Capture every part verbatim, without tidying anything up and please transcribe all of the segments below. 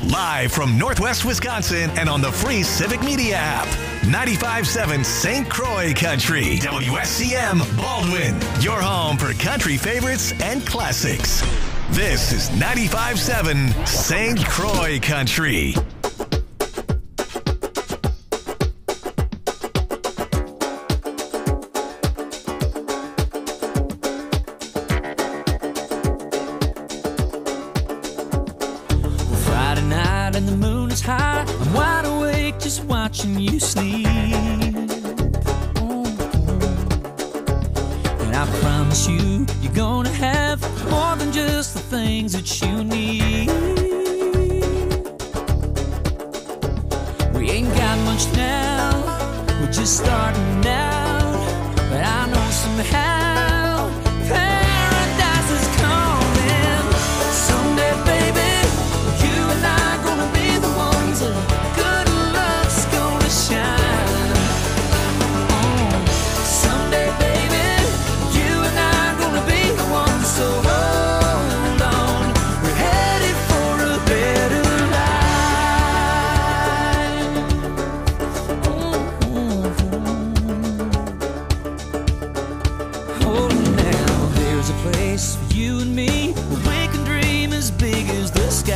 Live from Northwest Wisconsin and on the free Civic Media app. ninety-five point seven Saint Croix Country. W S C M Baldwin. Your home for country favorites and classics. This is ninety-five point seven Saint Croix Country. Friday night and the moon is high. I'm wide awake just watching you sleep. And I promise you, you're gonna have more than just the things that you need. We ain't got much now, we're just starting out. But I know somehow paradise is coming someday, baby. You and I gonna be the ones that good luck's gonna shine on. Someday, baby, you and I gonna be the ones. So hold on, we're headed for a better life. Hold on now, there's a place for you and me where we can dream as big as the sky.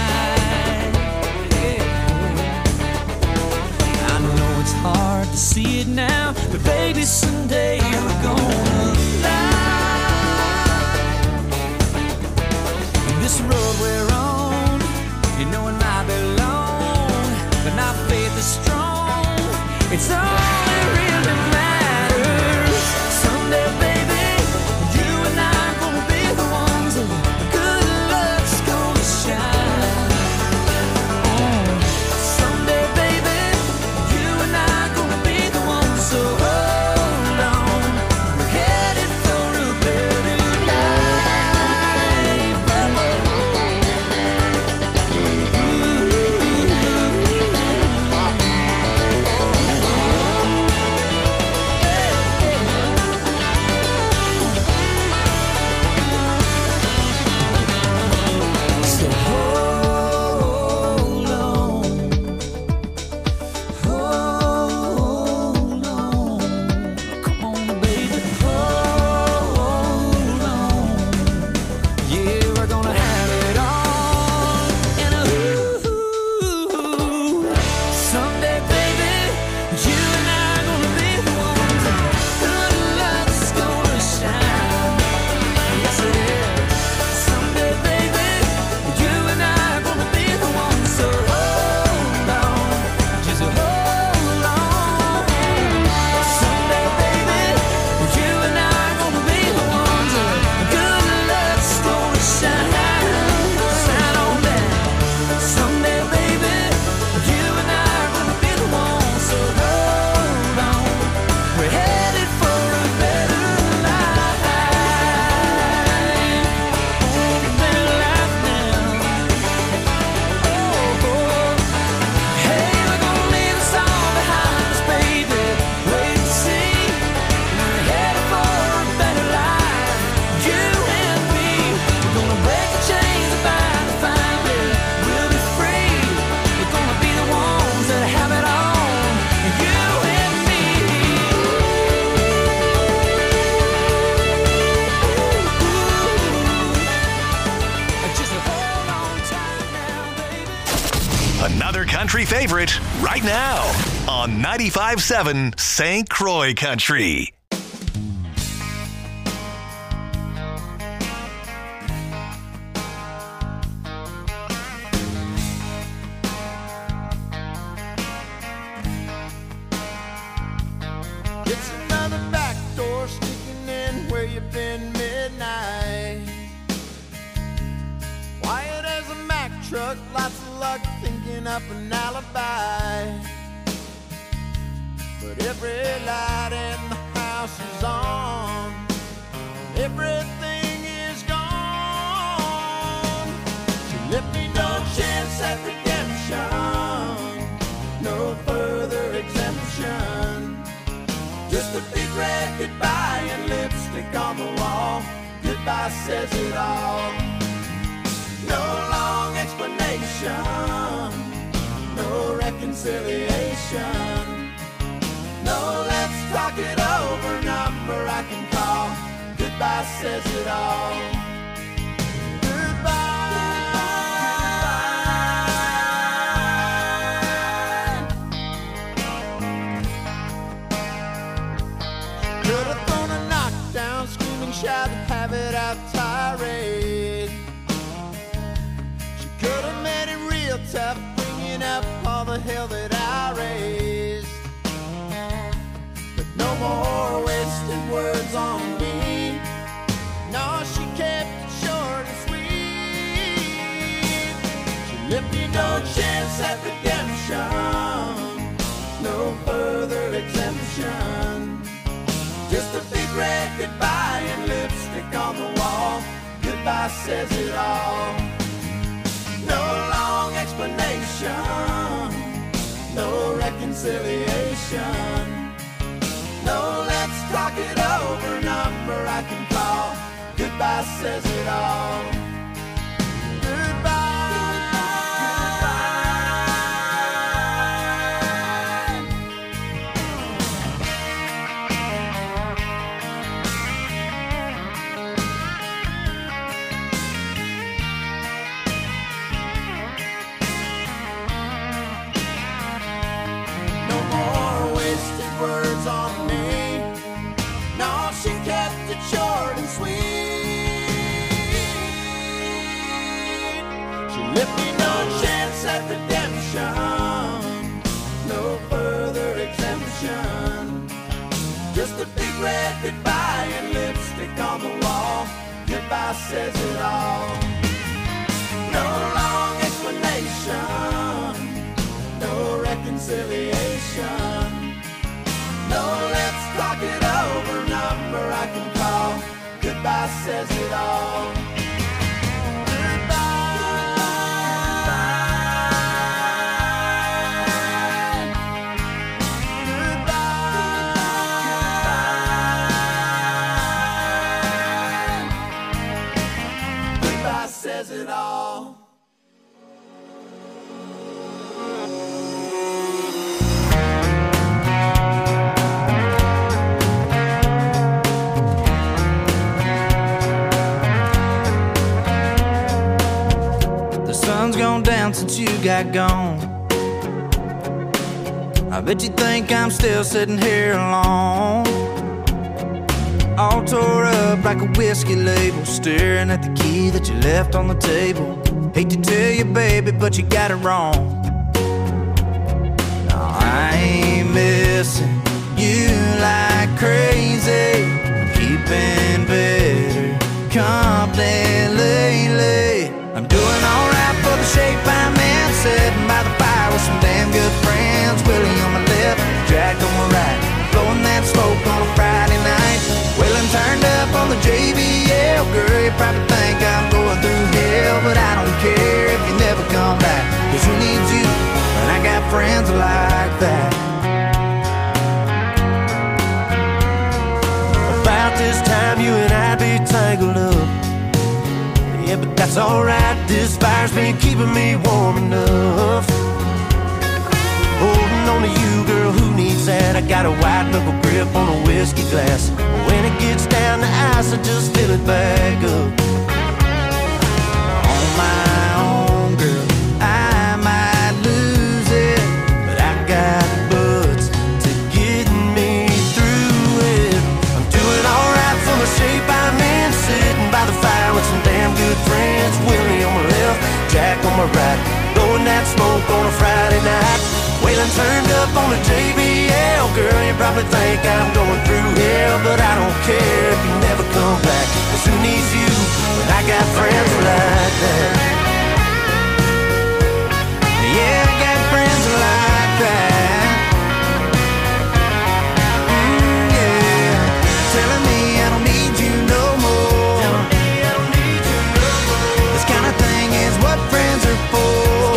I know it's hard to see it now, but baby, someday we're gonna fly. And this road we're on, you know it might be long, but our faith is strong. It's all that really matters. Someday, baby, you and I gonna be the ones that good luck's gonna shine on. Someday, baby, you and I gonna be the ones. So hold on, we're headed for a better life. So hold on, hold on, come on, baby, hold on. Yeah, we're gonna have it all. And ooh, someday, baby, you and I gonna be the ones. Good luck's gonna shine. Yes, it is. Someday, baby, you and I gonna be the ones. So hold on, just hold on. Someday, baby, you and I gonna be the ones. Good luck's gonna shine. Shine on down. Someday, baby, you and I gonna be the ones. So hold on, we're headed for a better life. Oh, a better life now. Oh, hey, we're gonna leave us all behind us, baby. Wait and see. We're headed for a better life. You and me. We're gonna break the chains and bind the family. We'll be free. We're gonna be the ones that have it all. You and me. Just hold on tight now, baby. Another country favorite right now on ninety-five point seven Saint Croix Country. It's another back door sneaking in where you've been midnight. Quiet as a Mack truck, lots of luck thinking up an alibi. But every light in the house is on. Everything is gone. So let me no chance at redemption. No further exemption. Just a big red goodbye and lipstick on the wall. Goodbye says it all. No long explanation. reconciliation. No, let's talk it over. Number I can call. Goodbye says it all. Shout and have it out tirade. She could have made it real tough, bringing up all the hell that I raised. But no more wasted words on me. No, she kept it short and sweet. She left me no chance at redemption, no further exemption. Just a big red goodbye and lipstick on the wall. Goodbye says it all. No long explanation, no reconciliation. No, let's talk it over. Number I can call. Goodbye says it all. Words on me. No, she kept it short and sweet. She left me no chance at redemption, no further exemption. Just a big red goodbye and lipstick on the wall. Goodbye says it all. No long explanation, no reconciliation. No, let's talk it over. Number I can call. Goodbye says it all. Goodbye. Goodbye says it all. Gone down since you got gone. I bet you think I'm still sitting here alone, all tore up like a whiskey label, staring at the key that you left on the table. Hate to tell you, baby, but you got it wrong. No, I ain't missing you like crazy. I'm keeping better company lately. I'm doing alright for the shape I'm in, sitting by the fire with some damn good friends. Willie on my left, Jack on my right, blowing that smoke on a Friday night. Wailing turned up on the J B L. Girl, you probably think I'm going through hell, but I don't care if you never come back, cause who needs you when I got friends like that? About this time you and I'd be tangled up. Yeah, but that's alright, this fire's been keeping me warm enough. Holding on to you, girl, who needs that? I got a white knuckle grip on a whiskey glass. When it gets down to ice, I just fill it back up. On my own, girl, I might lose it, but I got buds to get me through it. I'm doing alright for the shape I'm in, sitting by the fire with some damn good friends. Willie on my left, Jack on my right, blowing that smoke on a Friday night. Wailing turned up on the J B L. Girl, you probably think I'm going through hell, but I don't care if you never come back, cause who needs you when I got friends like that? Yeah, I got friends like that. Mm, yeah, telling me I don't need you no more. Telling me I don't need you no more. This kind of thing is what friends are for.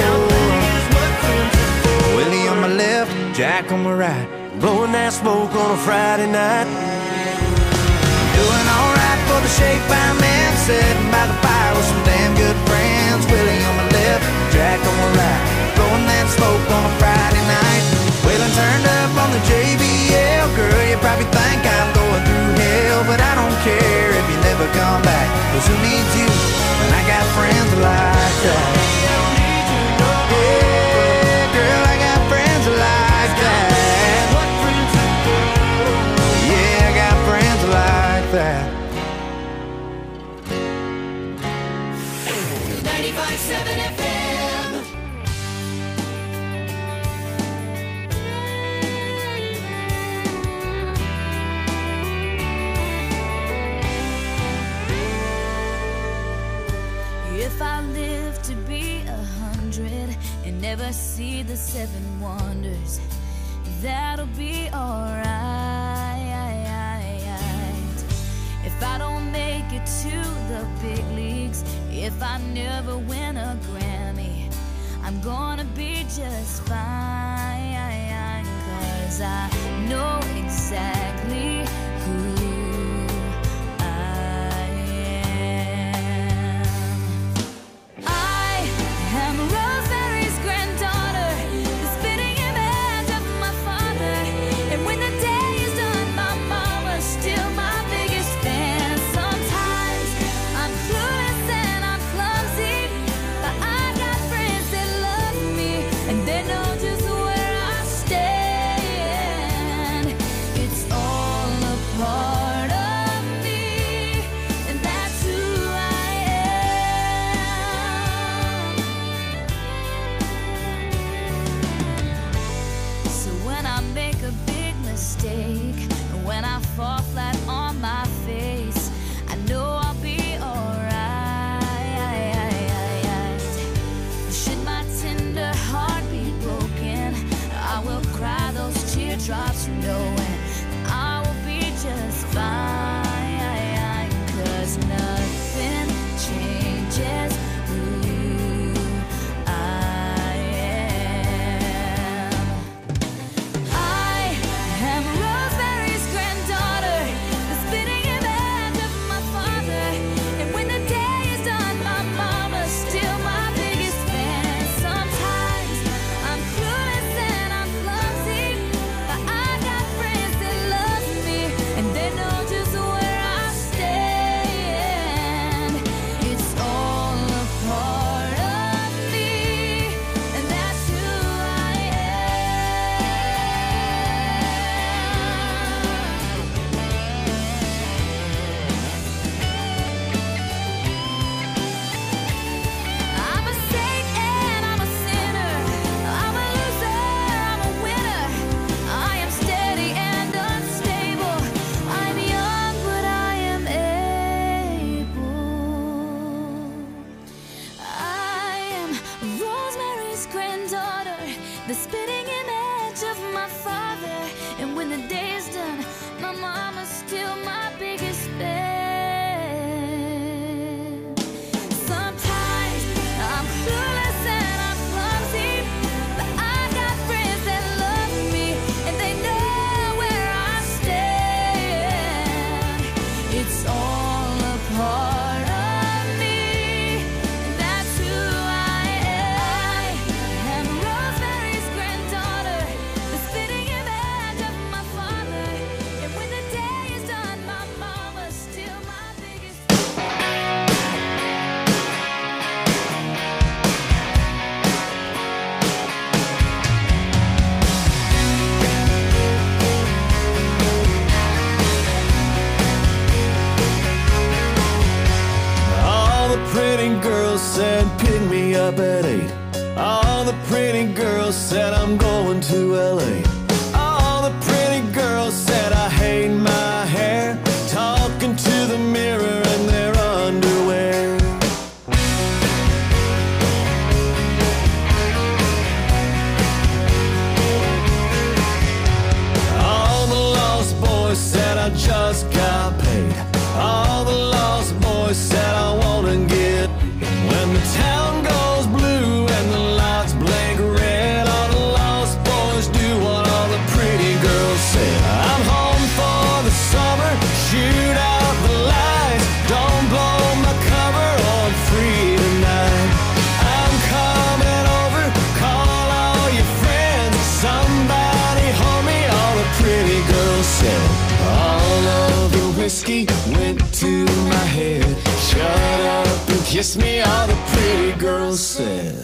Willie on my left, Jack on my right, blowing that smoke on a Friday night. doing alright for the shape I'm in, sitting by the fire with some damn good friends. Willie on my left, Jack on my right, blowing that smoke on a Friday night. ninety-five seven F M. If I live to be a hundred and never see the seven wonders, that'll be alright. If I don't make it to the big leagues, if I never win a Grammy, I'm gonna be just fine, 'cause I know exactly who fall flat on my face, I know I'll be alright. Should my tender heart be broken, I will cry those teardrops knowing I will be just fine, 'cause nothing changes who I am. I am Rosemary's granddaughter, the spitting image of my father. And when the day is done, my mama's still my biggest fan. Sometimes I'm clueless and I'm clumsy, but I got friends that love me, and they know just where I stand. It's all a part of me, and that's who I I'm a saint and I'm a sinner. I'm a loser, I'm a winner. I am steady and unstable. I'm young, but I am able. I am Rosemary's granddaughter, the spitting image of my father. And when the day is done, my mama's still my biggest fan. Sometimes I'm clueless and I'm clumsy, but I got friends that love me, and they know where I stand. It's all a part of me, and that's who I am. I am Rosemary's granddaughter, the spitting image of my father. And when the day is done, my mama's still my biggest All the pretty girls said pick me up at eight. All the pretty girls said I'm going to L A. All the pretty girls said I hate my hair, talking to the mirror in their underwear. All the lost boys said I just got paid. All the lost boys said I wanna get. When the town goes blue and the lights blink red, all the lost boys do what all the pretty girls said. I'm home for the summer, shoot out the lights, don't blow my cover, or I'm free tonight. I'm coming over, call all your friends, somebody hold me, all the pretty girls said. All of the whiskey went to my head. Shut up and kiss me, all the pretty girls said.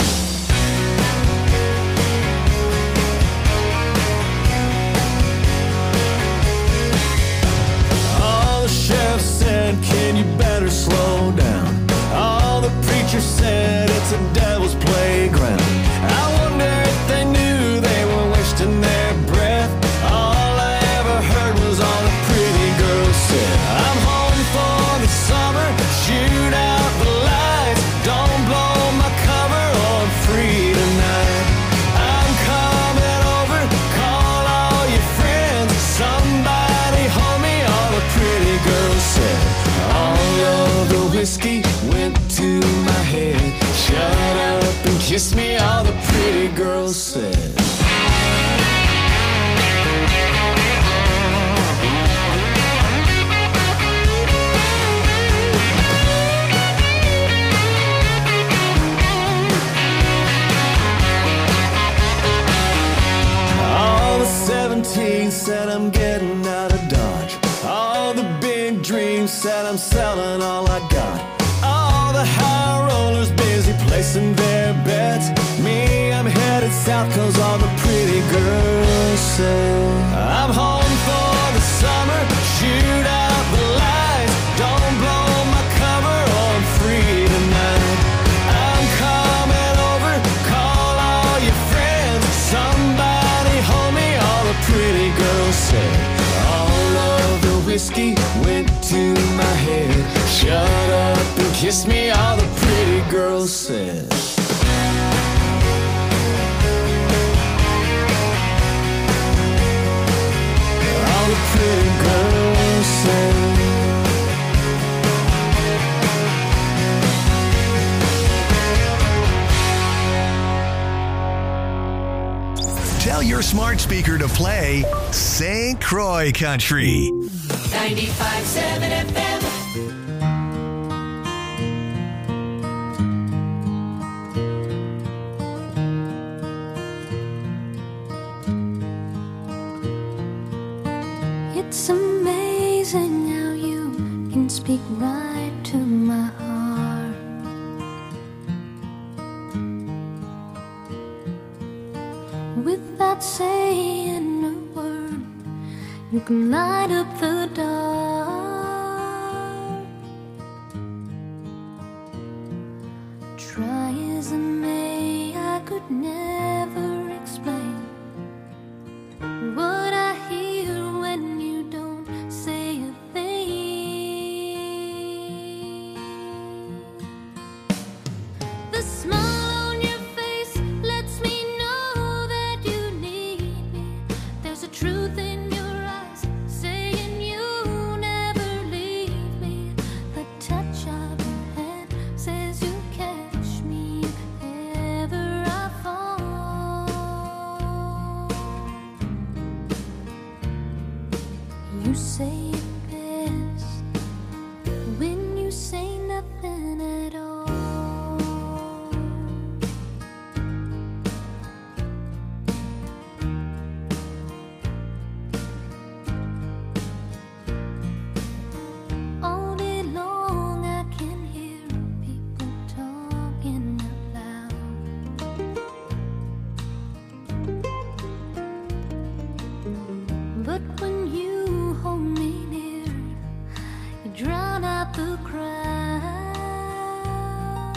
All the sheriff said, can you better slow down? All the preachers said, it's a devil's playground. I wonder if they knew they were wasting their breath. All I ever heard was all the pretty girls said. I'm home for the summer, shoot out the lights, don't blow my cover, or I'm free tonight. I'm coming over, call all your friends, somebody hold me, all the pretty girls said. All of the whiskey went to my head. Shut up and kiss me, all the pretty girls said. All the seventeens said I'm getting out of Dodge. All the big dreams said I'm selling all I got. All the high rollers busy placing their bets. Me, I'm headed south cause all the pretty girls say. I'm home for the summer, shoot out the lights, don't blow my cover, or I'm free tonight. I'm coming over, call all your friends, somebody hold me, all the pretty girls say. All of the whiskey went to my head. Shut up and kiss me, all the pretty girls said. All the pretty girls said. Tell your smart speaker to play Saint Croix Country. ninety-five seven F M. It's amazing how you can speak right to my heart. Without saying a word, you can light up the dark. Try as I may, I could never explain what I hear when you don't say a thing. The smile on your face lets me know that you need me. There's a truth in your eyes saying you never leave me. The touch of your hand says you catch me if ever I fall. You say it best when you say nothing at all. All day long I can hear people talking out loud. But when you hold me near, you drown out the crowd.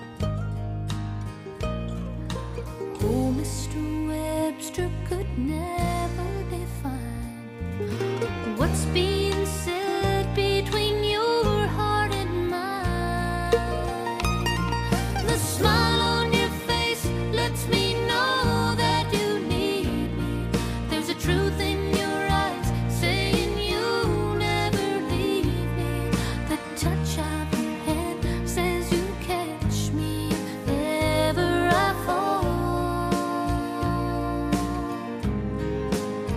Oh, Mister Webster could never define what's being said between your heart and mine. The smile on your face lets me know that you need me. There's a truth in your eyes saying you'll never leave me. The touch of your hand says you catch me if ever I fall.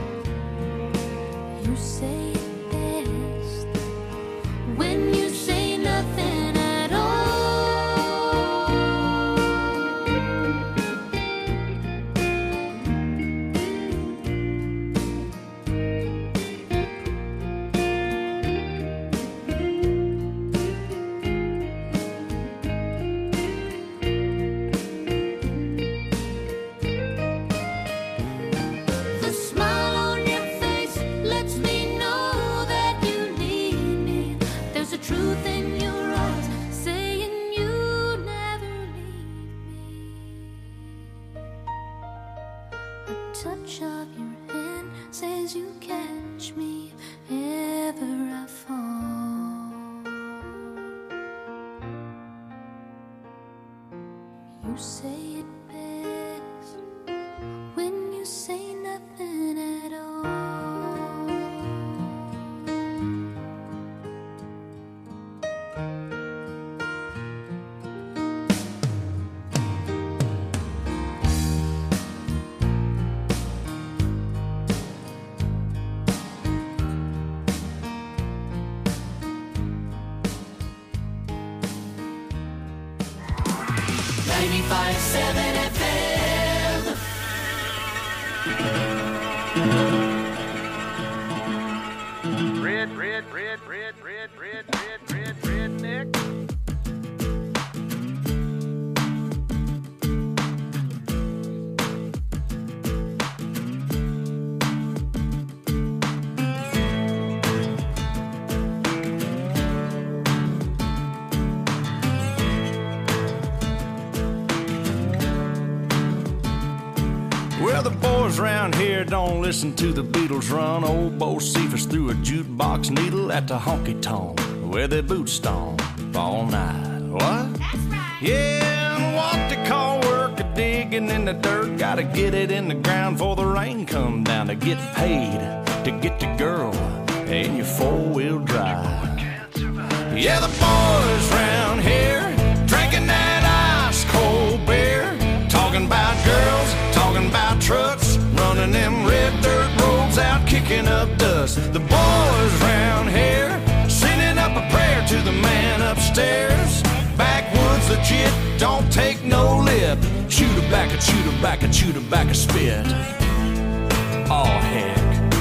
touch of your hand says you catch me if ever I fall. You say it best when you say nothing at all. ninety-five seven F M. Red, red, red, red, red, red, red, red, redneck. Well, the boys around here don't listen to the Beatles run. Old Bo Cephas threw a jukebox needle at the honky-tonk where their boots stomp all night. What? That's right. Yeah, and what they call work a digging in the dirt. Gotta get it in the ground before the rain come down to get paid, to get the girl in your four-wheel drive. Yeah, the boys around here drinking that ice-cold beer, talking about girls, talking about trucks, running them red dirt roads out, kicking up dust. The boys round here sending up a prayer to the man upstairs. Backwoods legit, don't take no lip. Chew tobacco, chew tobacco, chew tobacco, spit. Oh heck.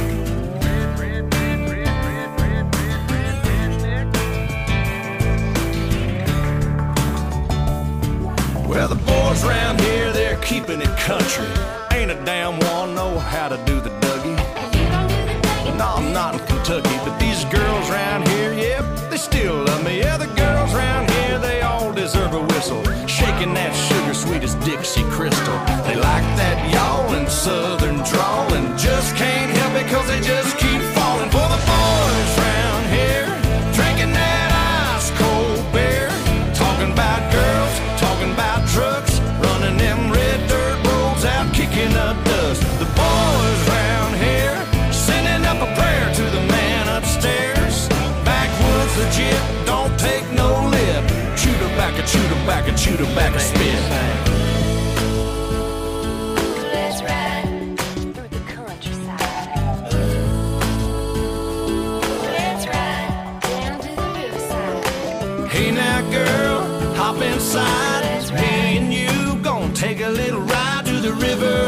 Well, the boys around here, they're keeping it country. Ain't a damn one know how to do the Dougie. No, I'm not in Kentucky, but these girls around here, yep, they still love me. Yeah, the girls around here, they all deserve a whistle. Shaking that sugar sweet as Dixie Crystal. They like that yawling southern drawl and just can't help it cause they just keep falling for the boys around here, drinking that ice cold beer, talking about girls, talking about trucks, running them red dirt roads out, kicking up dust. The boys round here sending up a prayer to the man upstairs. Backwoods legit, don't take no lip. Chew tobacco, chew tobacco, chew tobacco, spit. Let's ride through the countryside. Let's ride down to the riverside. Hey now girl, hop inside. Me and you gonna take a little ride to the river.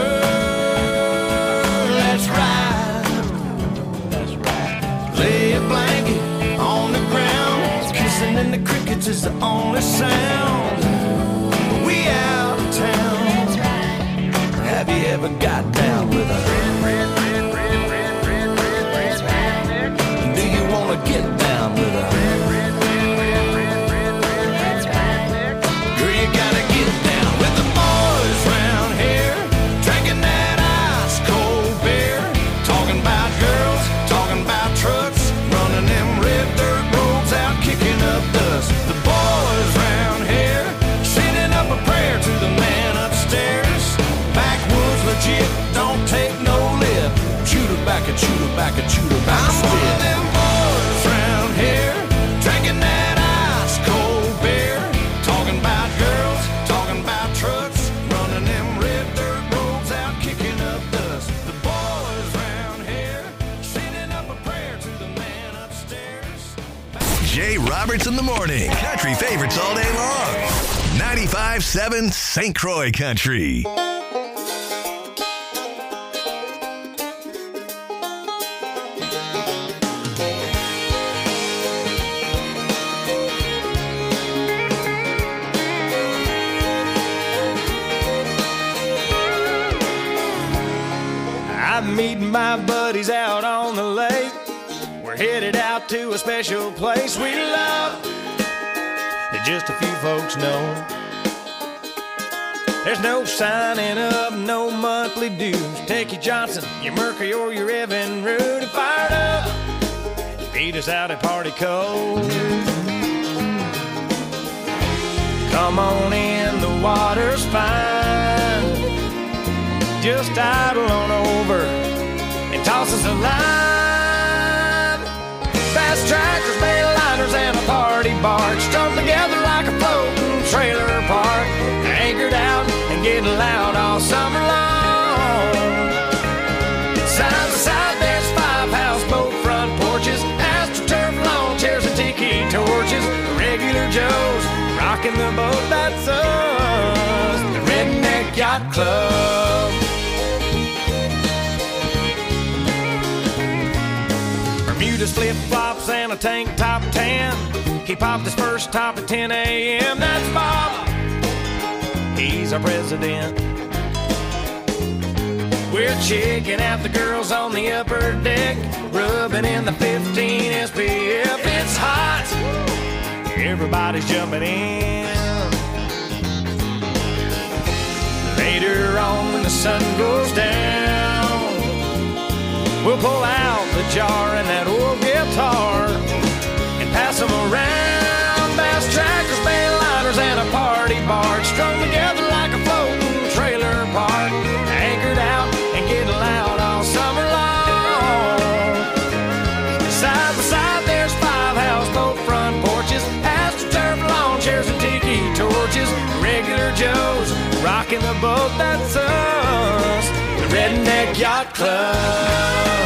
Let's ride. Let's ride. Lay a blanket on the ground. Kissing in the crickets is the only sound. We out of town. Have you ever got down with a red, red, red, red, red, red, red, red, red? Do you wanna get down with a red, red, red, red, red, red, red, red? Girl, you gotta get down with the boys round here, drinking that ice cold beer, talking about girls, talking about trucks, running them red dirt roads out, kicking up dust. The boys round here sending up a prayer to the man upstairs. Backwoods legit, don't take no lip. Chew tobacco, chew tobacco, chew tobacco, spit. I'm one of them boys round here, drinking that ice cold beer, talking about girls, talking about trucks, running them red dirt roads out, kicking up dust. The boys round here sending up a prayer to the man upstairs. Jay Roberts in the morning. Country favorites all day long. ninety-five seven Saint Croix Country. I'm meeting my buddies out on the lake. We're headed out to a special place we love that just a few folks know. There's no signing up, no monthly dues. Take your Johnson, your Mercury, or your Evan Root and fired up. Beat us out at Party Cove. Come on in, the water's fine. Just idle on over and toss us a line. Fast tractors, Bayliners, and a party barge strung together like a floating trailer park. Anchored out and getting loud all summer long. Side by side, there's five houseboat front porches, astroturf lawn chairs and tiki torches. Regular Joes rocking the boat, that's us, the Redneck Yacht Club. Bermuda's flip-flops and a tank top tan. He popped his first top at ten a.m. That's Bob, he's our president. We're checking out the girls on the upper deck, rubbing in the fifteen S P F. It's hot, everybody's jumping in. Later on when the sun goes down, we'll pull out the jar and that old guitar and pass them around. Bass trackers, Bayliners, and a party barge strung together like a floating trailer park. Anchored out and getting loud all summer long. Side by side, there's five houseboat front porches, astroturf lawn chairs and tiki torches. Regular Joes rocking the boat, that's us, the Redneck Yacht Club.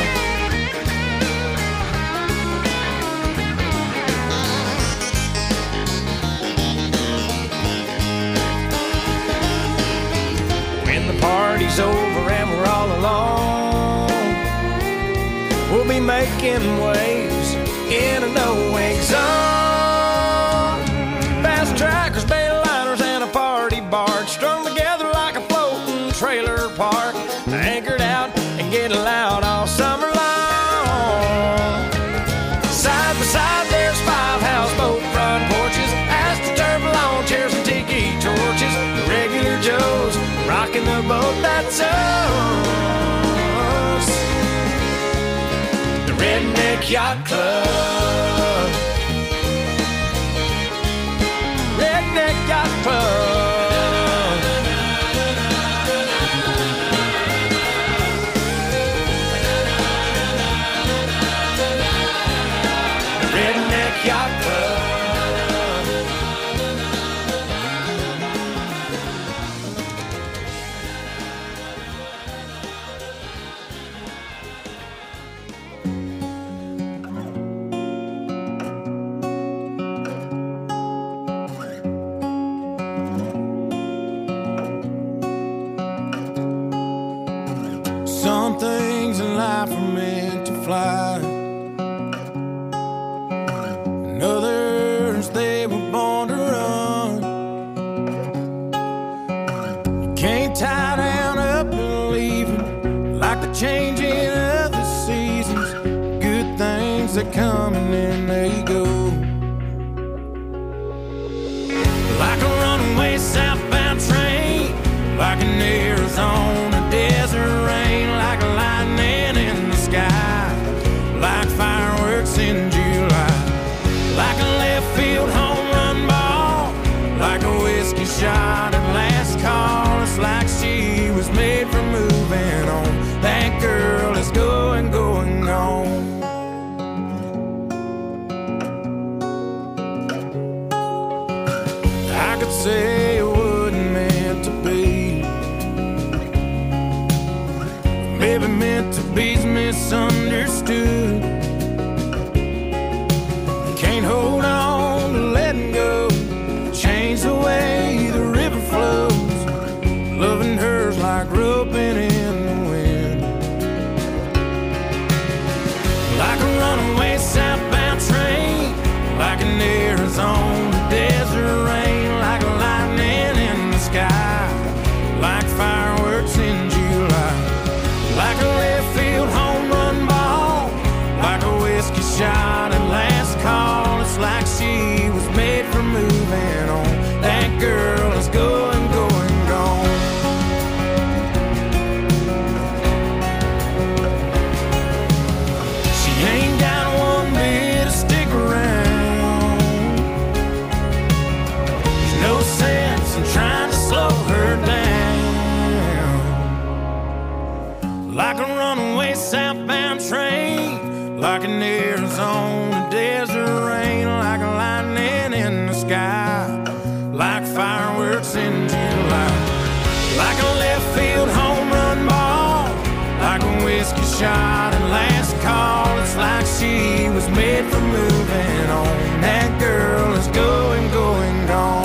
When the party's over and we're all alone, we'll be making waves in a no-wake zone. Fast trackers, Bayliners, and a party barge strung together like a floating trailer park. Anchored out and getting loud all summer long. Side by side, there's five houseboat front porches, astroturf lawn chairs and tiki torches. Regular Joes rocking the boat, that's us, the Redneck Yacht Club. Redneck Yacht Club. The Redneck Yacht Club. Some things in life are meant to fly, and others they were born to run. You can't tie down up and leave it, like the changing of the seasons. Good things that come and then they go, like a runaway southbound train, like an Arizona desert rain, like a lightning in the sky, like fireworks in July, like a left field home run ball, like a whiskey shot at last call. It's like she was made for moving on. That girl is going, going on. I could say it wasn't meant to be, maybe meant to be's misunderstood. You can't hold on to letting go, change the way the river flows. Loving her's like roping in the wind, like a runaway southbound train, like an Arizona desert rain, like a lightning in the sky, like fireworks in July, like a left field home run ball, like a whiskey shot at last call. It's like she was made for moving on. That girl is going, going, gone. in Arizona desert rain, like lightning in the sky, like fireworks in July, like a left field home run ball, like a whiskey shot and last call. It's like she was made for moving on. That girl is going, going, gone.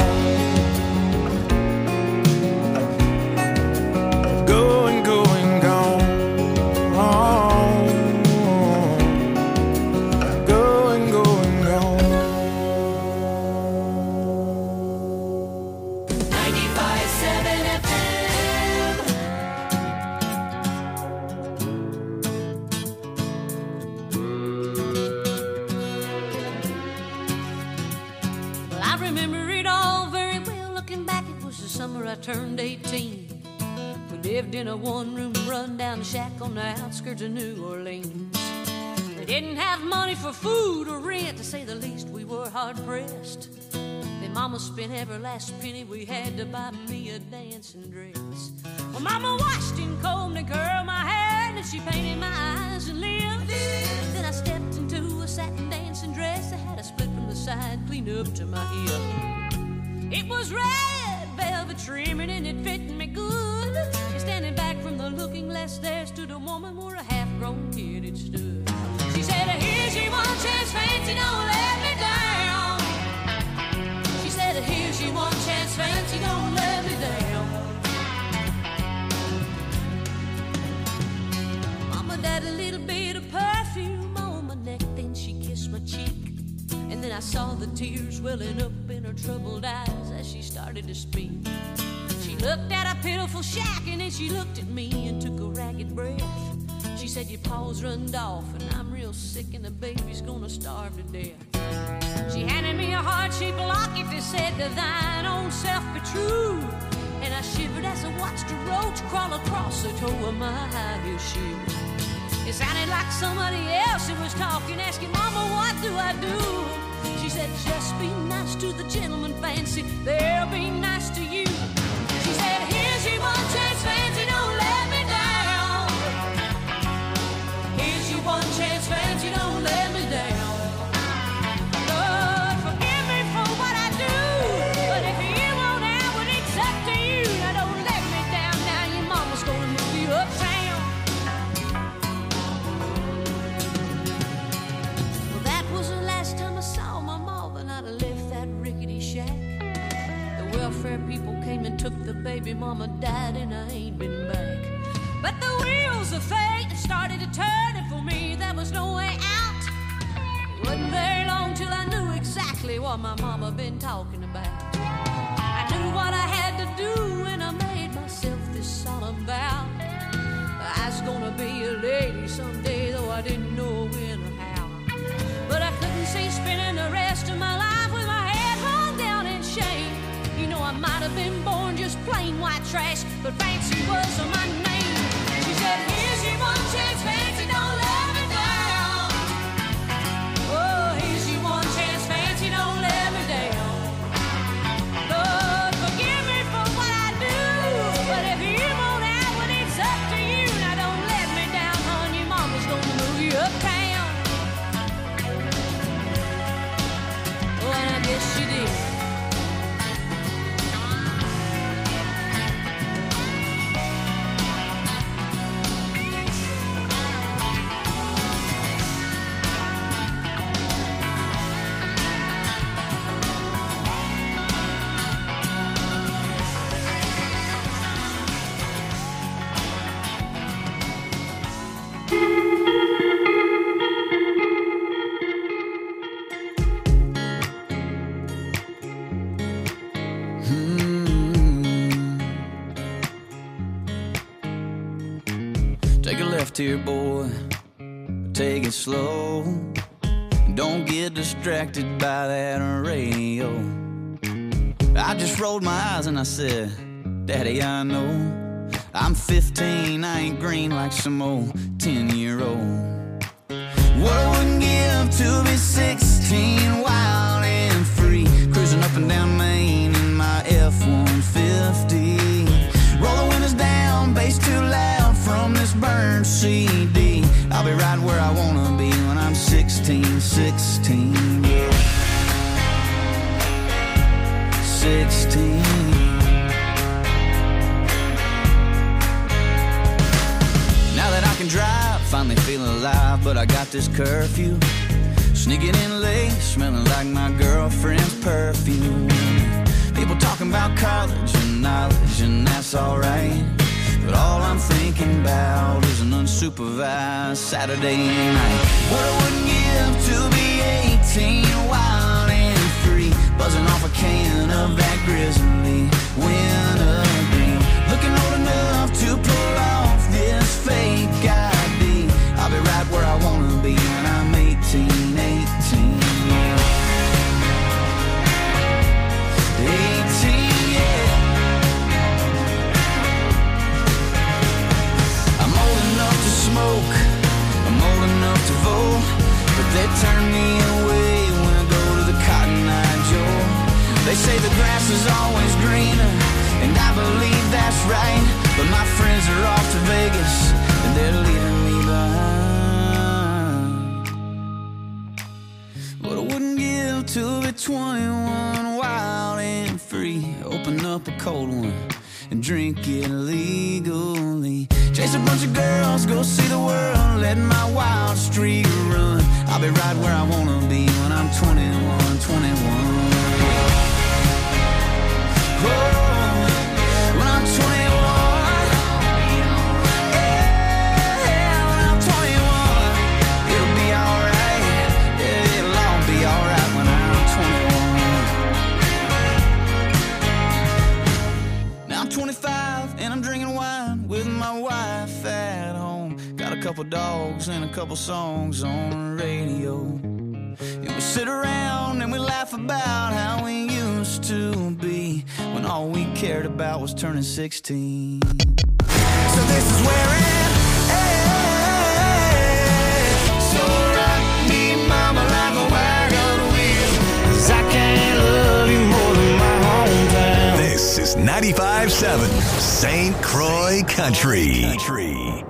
Going, going, gone. Going, going, gone. ninety-five seven F M. Well, I remember it all very well. Looking back, it was the summer I turned eighteen. We lived in a one-room run-down shack on the outskirts of New Orleans. We didn't have money for food or rent, to say the least. We were hard-pressed. Then Mama spent every last penny we had to buy me a dancing dress. Well, Mama washed and combed and curled my hair, and then she painted my eyes and lips. Then I stepped into a satin dancing dress that had a split from the side clean up to my hip. It was red velvet trimming and it fit me good. And standing back from the looking glass there stood a woman where a half-grown kid had stood. She said, here's your one chance, fancy, don't let me down. She said, here's your one chance, fancy, don't let me down. Mama died a little bit of perfume on my neck, then she kissed my cheek. And then I saw the tears welling up in her troubled eyes as she started to speak. She looked at a pitiful shack and then she looked at me and took a ragged breath. She said, your paws runned off and I'm real sick and the baby's gonna starve to death. She handed me a heart-shaped locket that said, to thine own self be true. And I shivered as I watched a roach crawl across the toe of my high-heel shoe. It sounded like somebody else who was talking, asking, Mama, what do I do? She said, just be nice to the gentleman, fancy, they'll be nice to you. She said, here's your one chance, fancy, don't let me down. Here's your one chance, fancy, don't let me down. Lord, forgive me for what I do, but if you won't have it, it's up to you. Now don't let me down, now your mama's gonna move you uptown. Well, that was the last time I saw my mom, and I'd have left that rickety shack. The welfare people came and took the baby, mama died and I ain't been back. But the wheels of fate started to turn, and for me there was no way out. It wasn't very long till I knew exactly what my mama been talking about. I knew what I had to do and I made myself this solemn vow. I was gonna be a lady someday, though I didn't know when or how. But I couldn't see spending the rest of my life with my head hung down in shame. You know, I might have been born just plain white trash, but fancy was my name. She said, here's your one chance, fancy, don't let me down. Oh, here's your one chance, fancy, don't let me down. Lord, forgive me for what I do, but if you won't have it, it's up to you. Now don't let me down, hon, your mama's gonna move you uptown. Oh, and I guess she did. Take a left here, boy. Take it slow. Don't get distracted by that radio. I just rolled my eyes and I said, Daddy, I know I'm fifteen, I ain't green like some old ten-year-old. What I wouldn't give to be sixteen, wild and free, cruising up and down Main in my F one fifty. Roll the windows down, bass too loud from this burned C D. I'll be right where I wanna be when I'm sixty. eighteen, sixteen, yeah. sixteen. Now that I can drive, finally feeling alive, but I got this curfew. Sneaking in late, smelling like my girlfriend's perfume. People talking about college and knowledge, and that's alright. But all I'm thinking about is an unsupervised Saturday night. What I wouldn't give to be eighteen, wild and free, buzzing off a can of that grizzly wintergreen. Looking old enough to pull off this fake I D. I'll be right where I wanna be when I'm eighteen, eighteen, yeah. eighteen, yeah. I'm old enough to smoke, I'm old enough to vote, but they turn me away when I go to the Cotton Eye Joe. They say the grass is always greener, and I believe that's right, but my friends are off to Vegas, and they're leaving me behind. What I wouldn't give to be twenty-one, wild and free, open up a cold one and drink it legally. Chase a bunch of girls, go see the world, let my wild streak run. I'll be right where I wanna be when I'm twenty-one, twenty-one. Oh, when I'm twenty-one, yeah, when I'm twenty-one, it'll be alright, yeah, it'll all be alright when I'm twenty-one. Now I'm twenty-five and I'm drinking wine with my wife at home. Got a couple dogs and a couple songs on the radio. And we sit around and we laugh about how we used to be, when all we cared about was turning sixteen. So this is where it ends. So rock me, mama, like a wagon wheel, 'cause I can't love you more than my hometown. This is ninety-five point seven Saint Croix Country. Country.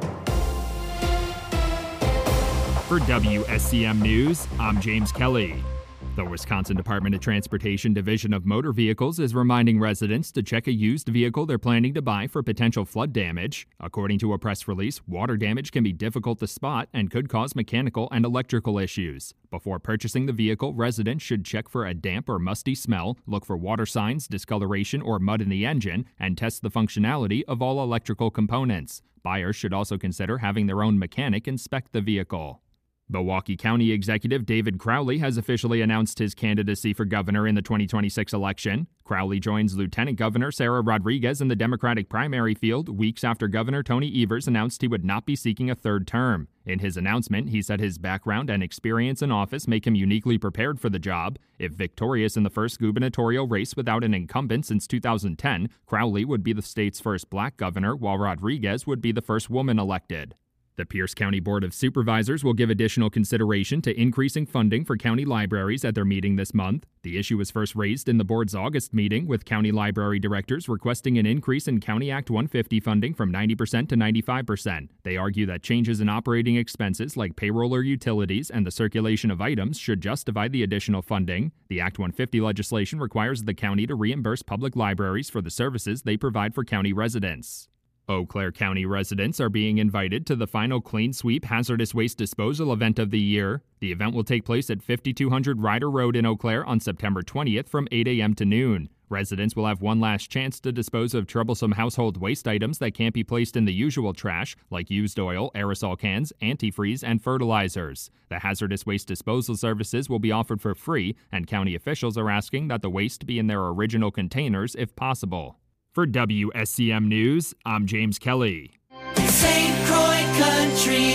For W S C M News, I'm James Kelly. The Wisconsin Department of Transportation Division of Motor Vehicles is reminding residents to check a used vehicle they're planning to buy for potential flood damage. According to a press release, water damage can be difficult to spot and could cause mechanical and electrical issues. Before purchasing the vehicle, residents should check for a damp or musty smell, look for water signs, discoloration, or mud in the engine, and test the functionality of all electrical components. Buyers should also consider having their own mechanic inspect the vehicle. Milwaukee County Executive David Crowley has officially announced his candidacy for governor in the twenty twenty-six election. Crowley joins Lieutenant Governor Sarah Rodriguez in the Democratic primary field weeks after Governor Tony Evers announced he would not be seeking a third term. In his announcement, he said his background and experience in office make him uniquely prepared for the job. If victorious in the first gubernatorial race without an incumbent since two thousand ten, Crowley would be the state's first black governor, while Rodriguez would be the first woman elected. The Pierce County Board of Supervisors will give additional consideration to increasing funding for county libraries at their meeting this month. The issue was first raised in the board's August meeting, with county library directors requesting an increase in County Act one fifty funding from ninety percent to ninety-five percent. They argue that changes in operating expenses like payroll or utilities and the circulation of items should justify the additional funding. The Act one fifty legislation requires the county to reimburse public libraries for the services they provide for county residents. Eau Claire County residents are being invited to the final Clean Sweep Hazardous Waste Disposal event of the year. The event will take place at fifty-two hundred Ryder Road in Eau Claire on September twentieth from eight a.m. to noon. Residents will have one last chance to dispose of troublesome household waste items that can't be placed in the usual trash, like used oil, aerosol cans, antifreeze, and fertilizers. The hazardous waste disposal services will be offered for free, and county officials are asking that the waste be in their original containers if possible. For W S C M News, I'm James Kelly. Saint Croix Country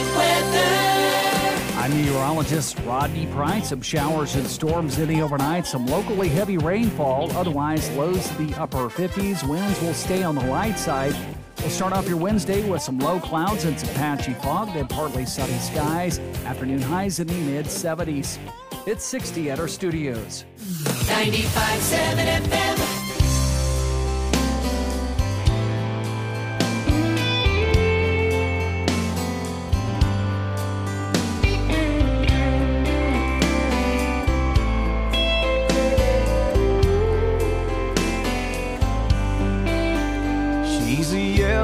weather. I'm meteorologist Rodney Price. Some showers and storms in the overnight. Some locally heavy rainfall. Otherwise, lows to the upper fifties. Winds will stay on the light side. We'll start off your Wednesday with some low clouds and some patchy fog, then partly sunny skies. Afternoon highs in the mid seventies. It's sixty at our studios. ninety-five point seven F M.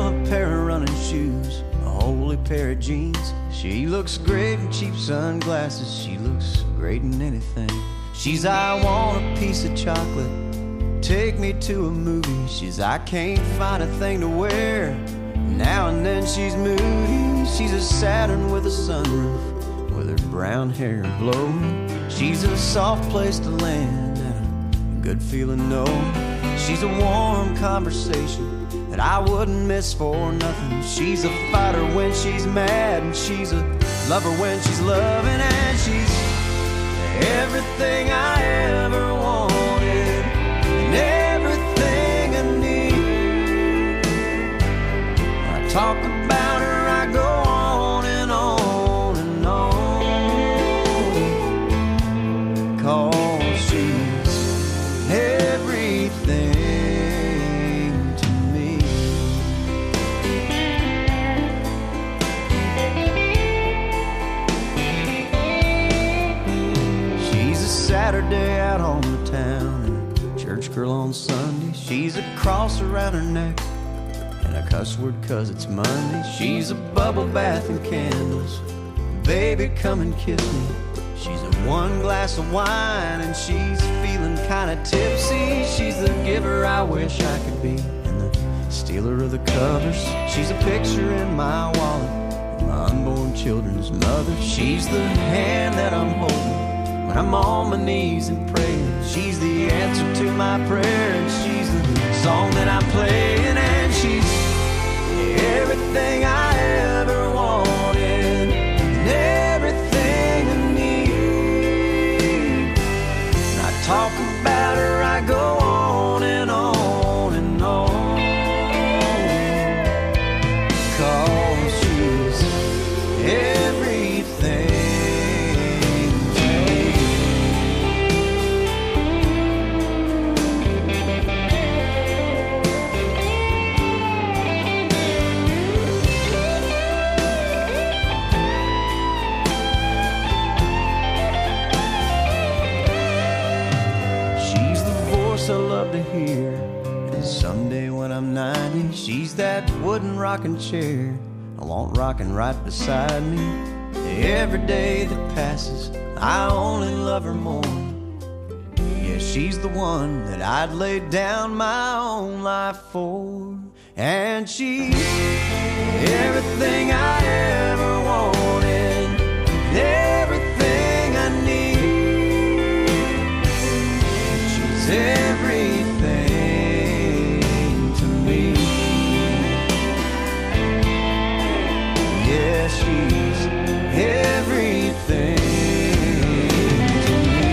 a pair of running shoes, a holy pair of jeans. She looks great in cheap sunglasses. She looks great in anything. She's I want a piece of chocolate, take me to a movie. She's I can't find a thing to wear. Now and then she's moody. She's a Saturn with a sunroof, with her brown hair blowing. She's a soft place to land and a good feeling no. She's a warm conversation that I wouldn't miss for nothing. She's a fighter when she's mad, and she's a lover when she's loving, and she's everything I ever wanted and everything I need. When I talk about her, I go on and on and on, 'cause she's everything. Saturday out on the town and a church girl on Sunday. She's a cross around her neck and a cuss word 'cause it's Monday. She's a bubble bath and candles, baby come and kiss me. She's a one glass of wine and she's feeling kinda tipsy. She's the giver I wish I could be and the stealer of the covers. She's a picture in my wallet, my unborn children's mother. She's the hand that I'm holding when I'm on my knees and praying. She's the answer to my prayer, and she's the song that I'm playing, and she's everything I ever wanted and everything I need. When I talk about her, I go on and on and on, 'cause she's everything. I love to hear, and someday when I'm ninety, she's that wooden rocking chair I want rocking right beside me. Every day that passes, I only love her more. Yeah, she's the one that I'd lay down my own life for, and she's everything I ever wanted, everything I need. She's everything to me. Yeah, she's everything to me.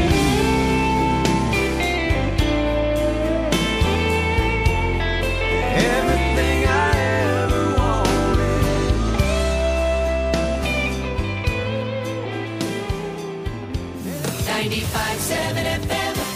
Everything I ever wanted. ninety-five point seven F M.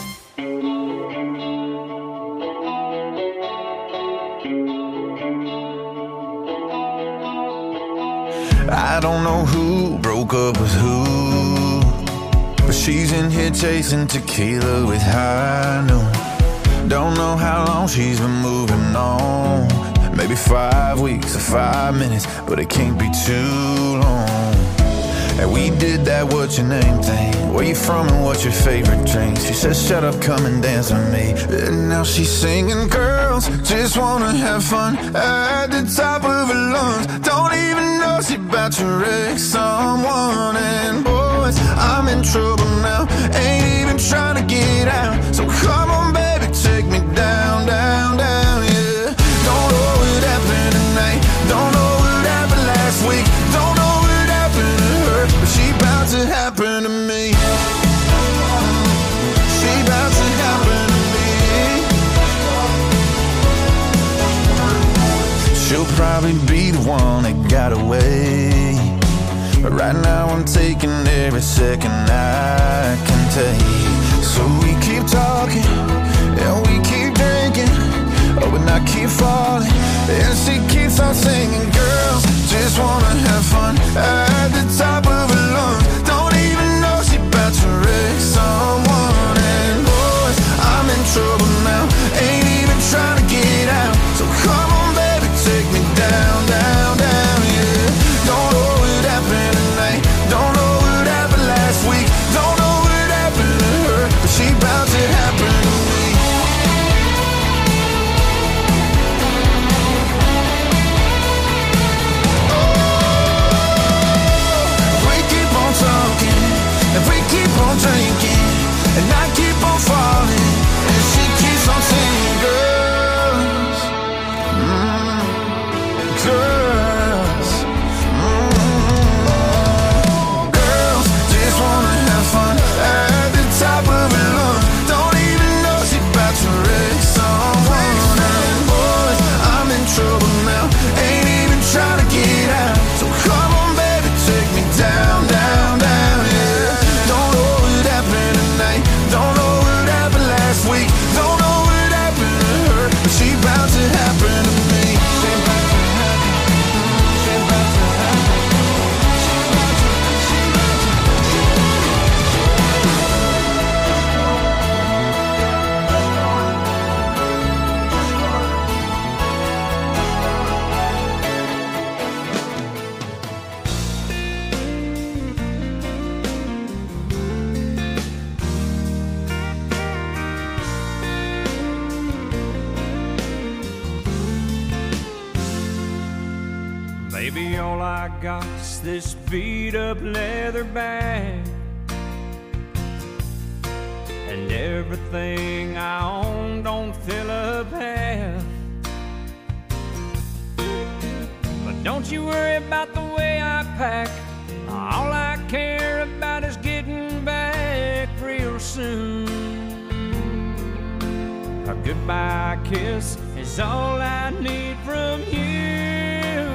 I don't know who broke up with who, but she's in here chasing tequila with high noon. Don't know how long she's been moving on, maybe five weeks or five minutes, but it can't be too long. And we did that what's your name thing, where you from and what's your favorite drink. She says shut up, come and dance with me, and now she's singing girls just wanna have fun at the top of her lungs. Don't even know she about to wreck someone. And boys, I'm in trouble now, ain't even trying to get out. So come on baby, take me down, down, down, yeah. Don't know what happened tonight, don't know what happened last week, don't know what happened to her, but she about to happen to me. She about to happen to me. She'll probably be the one that got away, but right now I'm taking every second I can take. So we keep talking and we keep drinking, oh, and I keep falling, and she keeps on singing girls just wanna have fun at the top of her lungs. Don't even know she about to wreck someone. And boys, I'm in trouble now, ain't even trying to get out. So come on baby, take me down. Baby, all I got is this beat up leather bag, and everything I own don't fill up half. But don't you worry about the way I pack. All I care about is getting back real soon. A goodbye kiss is all I need from you.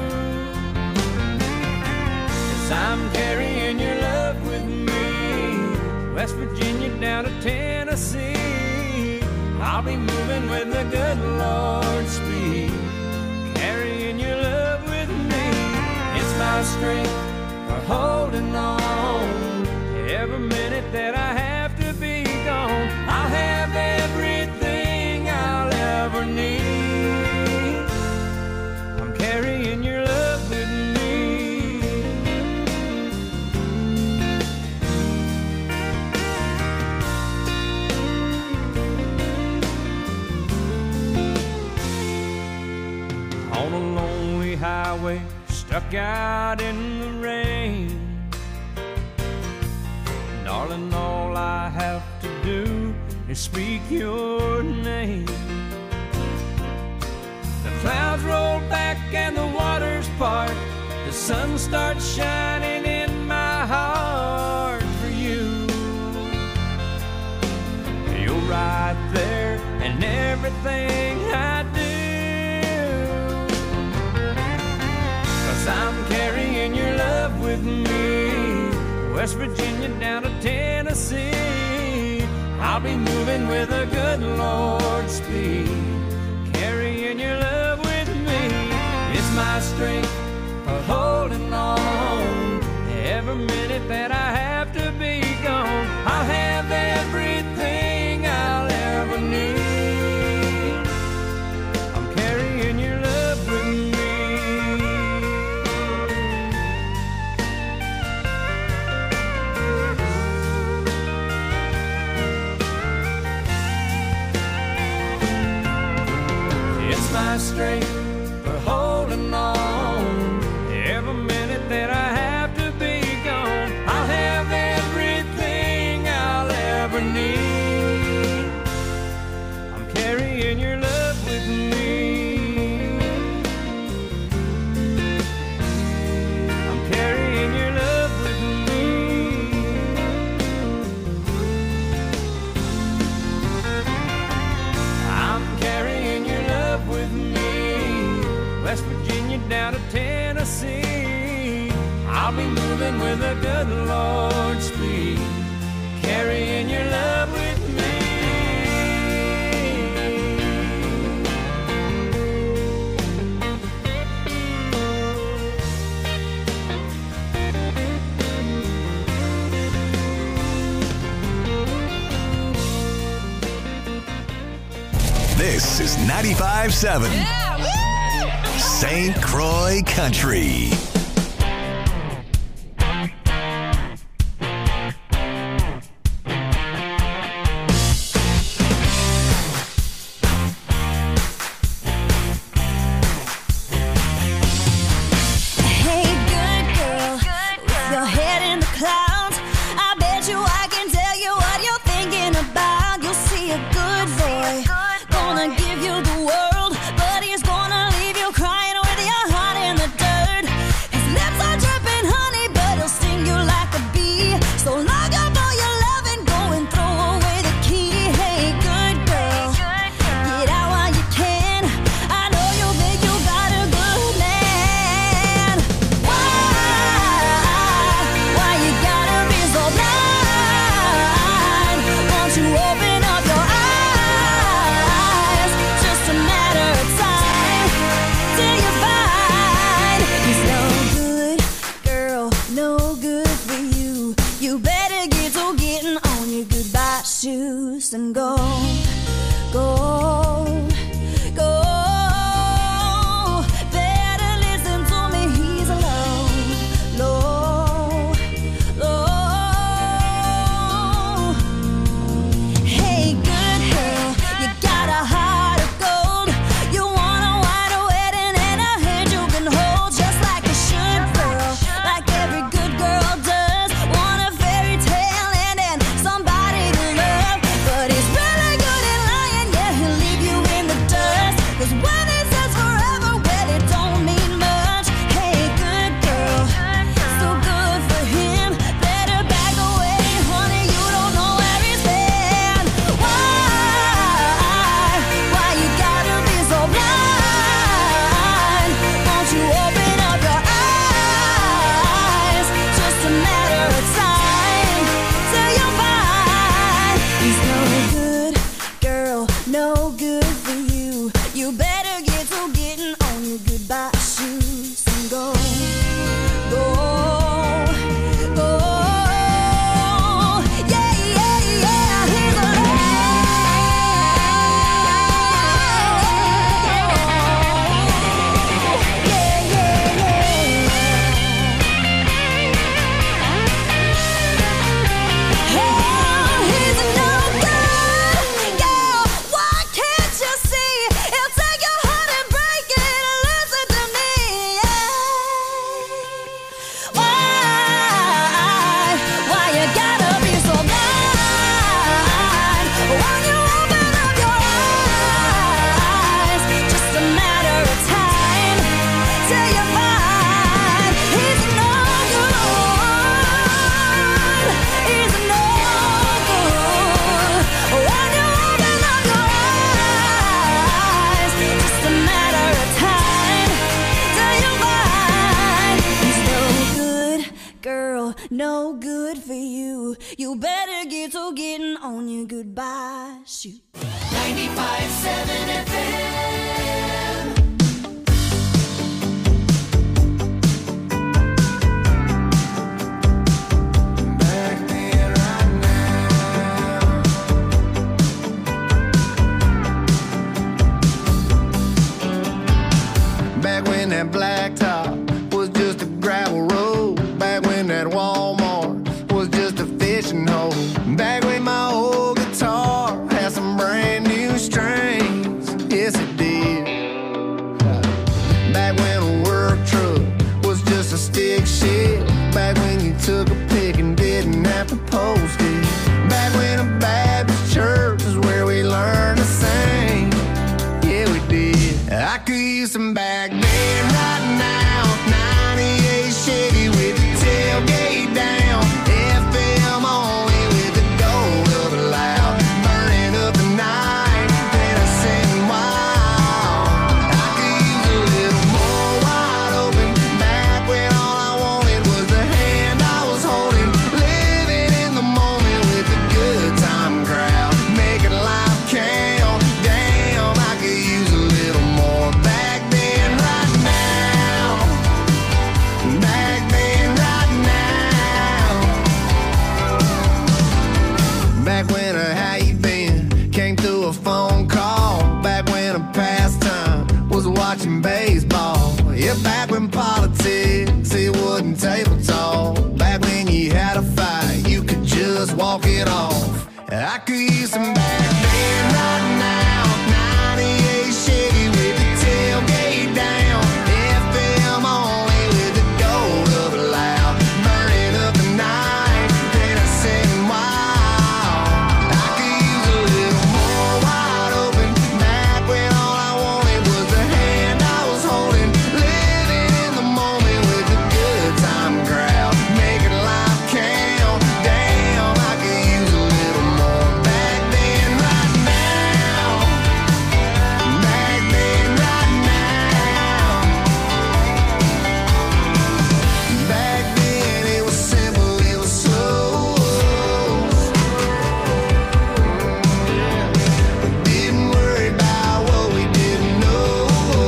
'Cause I'm carrying your love with me, West Virginia down to Tennessee. I'll be moving with the good Lord's speed, carrying your love with me. It's my strength for holding on. Every minute that I have to be gone, I'll have everything I'll ever need. I'm carrying your love with me. On a lonely highway, stuck out in the rain, darling, all I have to do is speak your name. The clouds roll back and the waters part, the sun starts shining in my heart for you. You're right there in everything I do, 'cause I'm carrying your love with me, West Virginia down to Tennessee. I'll be moving with a good Lord's speed, carrying your love with me. It's my strength for holding on. Every minute that I have to be gone, I'll have everything I'll ever need. I'm carrying your love with me. My strength for holding on. Every minute that I have to be gone, I'll have everything I'll ever need. I'm carrying your love with me. I'm carrying your love with me. I'm carrying your love with me, West Virginia down to Tennessee. I'll be moving with a good Lord's speed, carrying your love with me. This is ninety-five seven Saint Croix Country. Hey, good girl, with your head in the clouds, I bet you I can tell you what you're thinking about. You'll see a good boy, gonna give you the world, but he's gonna leave you crying with your heart in the dirt. no good for you. You better get to getting on your goodbye shoot. ninety-five point seven F M. Back there right now. Back when that blacktop was just a gravel road. Back when that Walmart was just a fishing hole. Back when my old guitar had some brand new strings. Yes, it did. Back when a work truck was just a stick shift. Back when you took a pic and didn't have to post it. Back when a Baptist church is where we learned to sing. Yeah, we did. I could use some back then right now. ninety-eight Chevy with the tailgate down. F M only with the gold of a loud. Burning up the night, then I sing wild. I could use a little more wide open. Back when all I wanted was the hand I was holding. Living in the moment with the good time crowd. Making life count. Damn, I could use a little more back then right now. Back then right now. Back when a how you been came through a phone call. Back when a pastime was watching baseball. Yeah, back when politics it wasn't table talk. Back when you had a fight you could just walk it off. I could use some back then right now. ninety-eight Chevy with the tailgate down. F M only with the gold of a loud. Burning up the night, then I sing wild. I could use a little more wide open. Back when all I wanted was the hand I was holding. Living in the moment with the good time crowd. Making life count. Damn, I could use a little more back then right now. Back then right now. Back then it was simple, it was slow. Didn't worry about what we didn't know.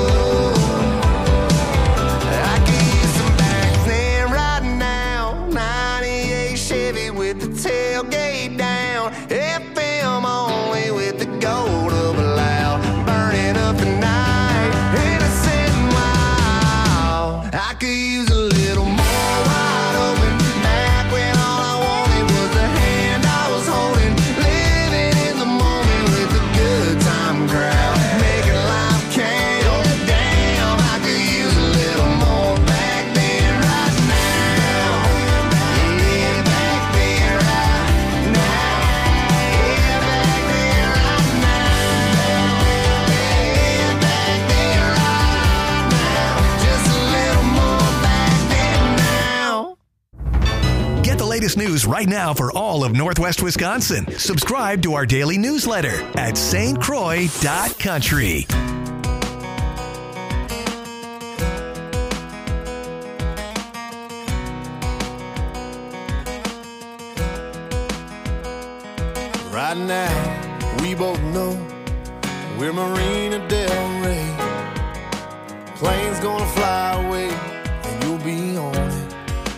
I could use some back then right now. ninety-eight Chevy with the tailgate down. F M only with the gold of a loud. Burning up the night, innocent and wild. I could use a little more wide open. Back when all I wanted was the hand I was holding. Living in the moment with the good time crowd. Making life count. Damn, I could use a little more back then right now. Yeah, back then right now. Yeah, back then right now. Yeah, back then right now. Just a little more back then now. Get the latest news right now for all of Northwest Wisconsin. Subscribe to our daily newsletter at S T Croix dot country. Right now, we both know we're Marina Del Rey. Plane's gonna fly away, and you'll be on it.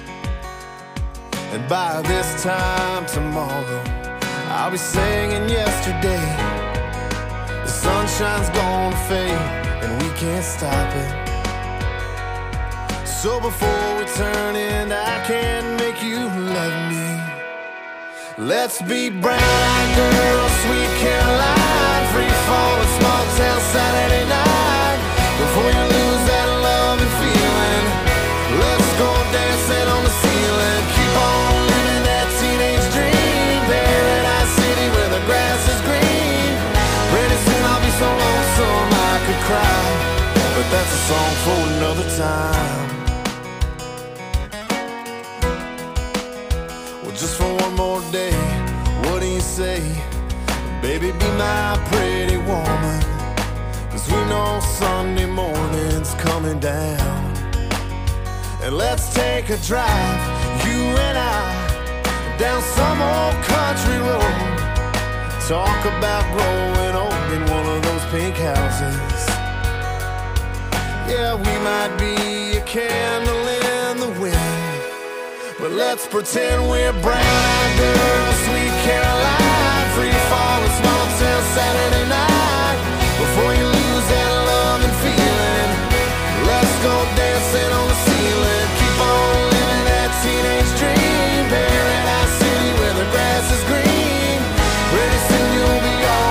And by this time tomorrow, I'll be singing yesterday. The sunshine's gonna fade, and we can't stop it. So before we turn in, I can't make you love me. Let's be brown-eyed girls, sweet Caroline, free fall, small town Saturday night. Before you lose that love and feeling, let's go dancing on the ceiling. Keep on living that teenage dream. Paradise City where the grass is green. Pretty soon I'll be so lonesome I could cry, but that's a song for another time. Well, just for one more day, what do you say? Baby, be my pretty woman, 'cause we know Sunday morning's coming down. And let's take a drive, you and I, down some old country road. Talk about growing old in one of those pink houses. Yeah, we might be a candle in the wind, but let's pretend we're brown-eyed girls, sweet Caroline, free fall, it's Mountain Saturday night.